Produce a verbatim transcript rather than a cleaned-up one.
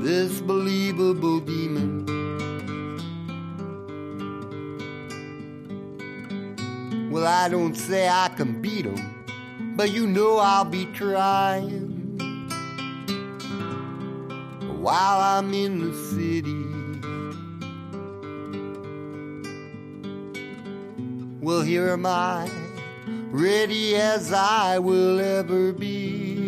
this believable demon. Well, I don't say I can beat him, but you know I'll be trying while I'm in the city. Well, here am I, ready as I will ever be.